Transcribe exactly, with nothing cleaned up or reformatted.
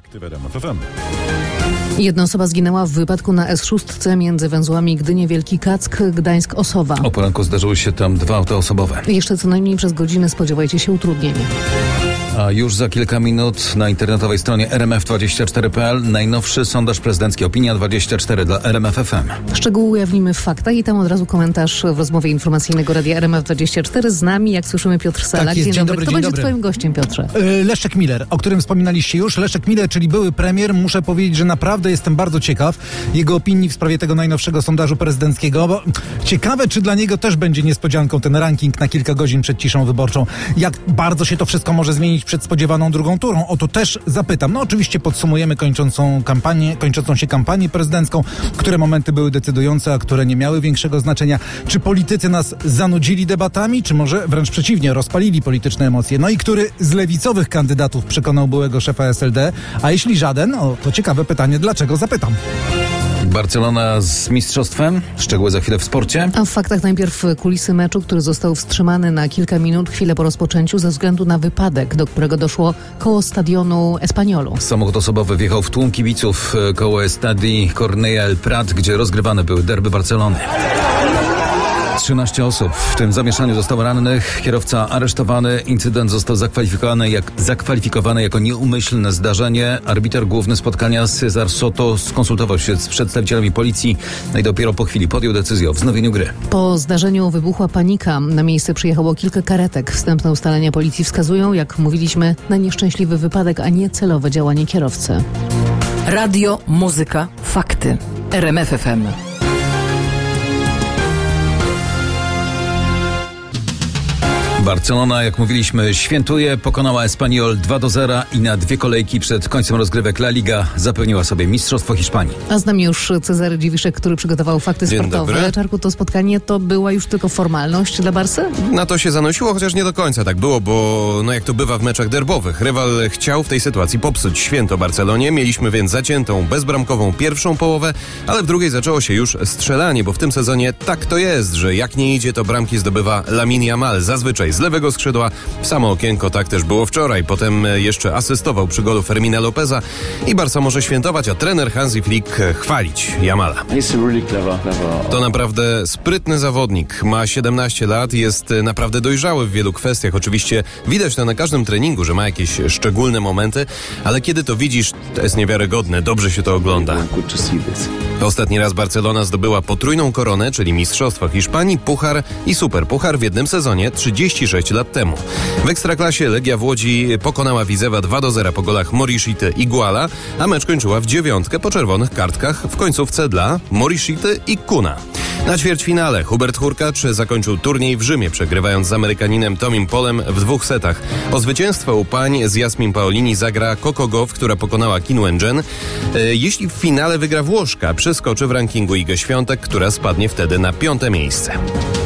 Fakty w R M F F M. Jedna osoba zginęła w wypadku na S sześć między węzłami Gdynia-Wielki Kack, Gdańsk-Osowa. O poranku zdarzyły się tam dwa auta osobowe. Jeszcze co najmniej przez godzinę spodziewajcie się utrudnień. A już za kilka minut na internetowej stronie R M F dwadzieścia cztery kropka P L najnowszy sondaż prezydencki Opinia dwadzieścia cztery dla R M F F M. Szczegóły ujawnimy w faktach i tam od razu komentarz w rozmowie informacyjnego Radia R M F dwadzieścia cztery. Z nami, jak słyszymy, Piotr Salak. Tak jest. Dzień dobry, Kto dzień będzie dobry. twoim gościem, Piotrze? Leszek Miller, o którym wspominaliście już. Leszek Miller, czyli były premier. Muszę powiedzieć, że naprawdę jestem bardzo ciekaw jego opinii w sprawie tego najnowszego sondażu prezydenckiego, bo ciekawe, czy dla niego też będzie niespodzianką ten ranking na kilka godzin przed ciszą wyborczą. Jak bardzo się to wszystko może zmienić przed spodziewaną drugą turą? O to też zapytam. No oczywiście podsumujemy kończącą kampanię, kończącą się kampanię prezydencką, które momenty były decydujące, a które nie miały większego znaczenia. Czy politycy nas zanudzili debatami, czy może wręcz przeciwnie, rozpalili polityczne emocje? No i który z lewicowych kandydatów przekonał byłego szefa S L D? A jeśli żaden, o, to ciekawe pytanie, dlaczego? Zapytam. Barcelona z mistrzostwem. Szczegóły za chwilę w sporcie. A w faktach najpierw kulisy meczu, który został wstrzymany na kilka minut, chwilę po rozpoczęciu, ze względu na wypadek, do którego doszło koło stadionu Espanyolu. Samochód osobowy wjechał w tłum kibiców koło Estadi Cornellà El Prat, gdzie rozgrywane były derby Barcelony. trzynaście osób. W tym zamieszaniu zostało rannych. Kierowca aresztowany. Incydent został zakwalifikowany, jak, zakwalifikowany jako nieumyślne zdarzenie. Arbiter główny spotkania César Soto skonsultował się z przedstawicielami policji, no i dopiero po chwili podjął decyzję o wznowieniu gry. Po zdarzeniu wybuchła panika. Na miejsce przyjechało kilka karetek. Wstępne ustalenia policji wskazują, jak mówiliśmy, na nieszczęśliwy wypadek, a nie celowe działanie kierowcy. Radio, muzyka, fakty. R M F F M. Barcelona, jak mówiliśmy, świętuje, pokonała Espanyol dwa do zera i na dwie kolejki przed końcem rozgrywek La Liga zapewniła sobie mistrzostwo Hiszpanii. A z nami już Cezary Dziwiszek, który przygotował fakty Dzień sportowe. dobry. Czarku, to spotkanie to była już tylko formalność dla Barsy? Na to się zanosiło, chociaż nie do końca tak było, bo no jak to bywa w meczach derbowych, rywal chciał w tej sytuacji popsuć święto Barcelonie. Mieliśmy więc zaciętą, bezbramkową pierwszą połowę, ale w drugiej zaczęło się już strzelanie, bo w tym sezonie tak to jest, że jak nie idzie, to bramki zdobywa Lamine Yamal. Zazwyczaj z lewego skrzydła, w samo okienko, tak też było wczoraj. Potem jeszcze asystował przy golu Fermina Lopeza i Barca może świętować, a trener Hansi Flick chwalić Yamala. To naprawdę sprytny zawodnik. Ma siedemnaście lat, jest naprawdę dojrzały w wielu kwestiach. Oczywiście widać to na każdym treningu, że ma jakieś szczególne momenty, ale kiedy to widzisz, to jest niewiarygodne. Dobrze się to ogląda. Ostatni raz Barcelona zdobyła potrójną koronę, czyli Mistrzostwo Hiszpanii, Puchar i Superpuchar w jednym sezonie trzydzieści sześć lat temu. W Ekstraklasie Legia w Łodzi pokonała Widzewa dwa do zera po golach Morishity i Guala, a mecz kończyła w dziewiątkę po czerwonych kartkach w końcówce dla Morishity i Kuna. Na ćwierćfinale Hubert Hurkacz zakończył turniej w Rzymie, przegrywając z Amerykaninem Tomim Polem w dwóch setach. O zwycięstwo u pań z Jasmin Paolini zagra Coco Gauff, która pokonała Qin Wenchen. Jeśli w finale wygra Włoszka, przeskoczy w rankingu Igę Świątek, która spadnie wtedy na piąte miejsce.